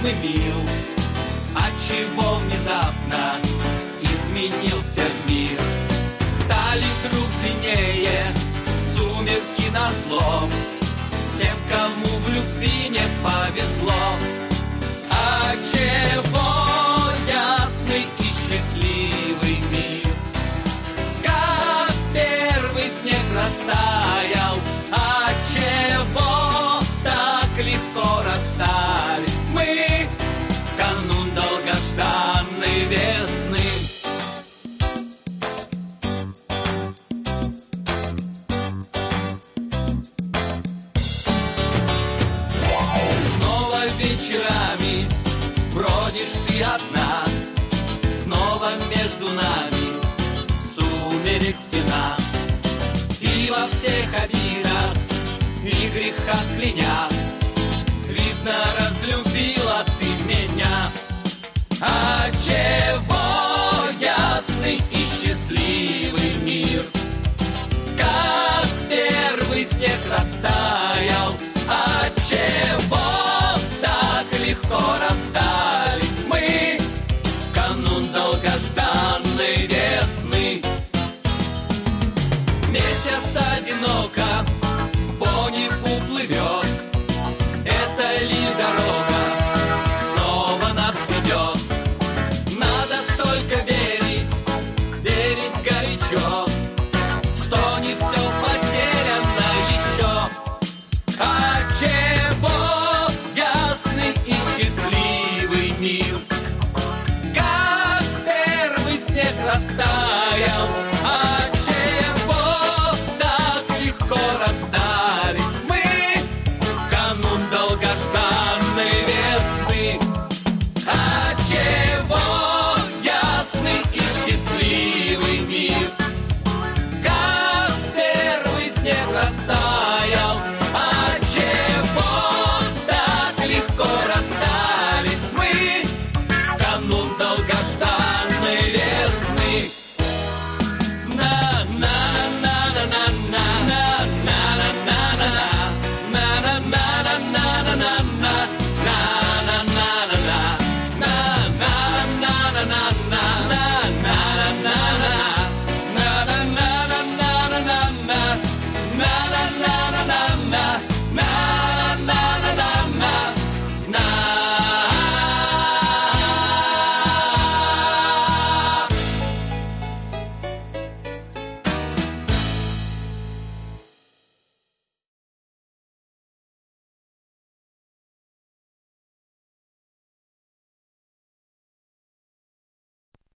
мы мил. Отчего внезапно изменился мир? Стали вдруг длиннее сумерки назло тем, кому в любви не повезло. Отчего ясный и счастливый мир, как первый снег растаял? Отчего так легко расстались мы в канун долгожданной весны? Снова вечерами бродишь ты одна, снова между нами сумерек стена. И во всех обидах и грехах кляня, видно, разлюбила ты меня. Отчего ясный и счастливый мир, как первый снег растаял? Отчего так легко расстались мы в канун долгожданной весны? Месяц одиноко по небу плывет, это ли дорога снова нас ведет? Надо только верить, верить горячо, что не все потеряно еще. Отчего ясный и счастливый мир, как первый снег растаял?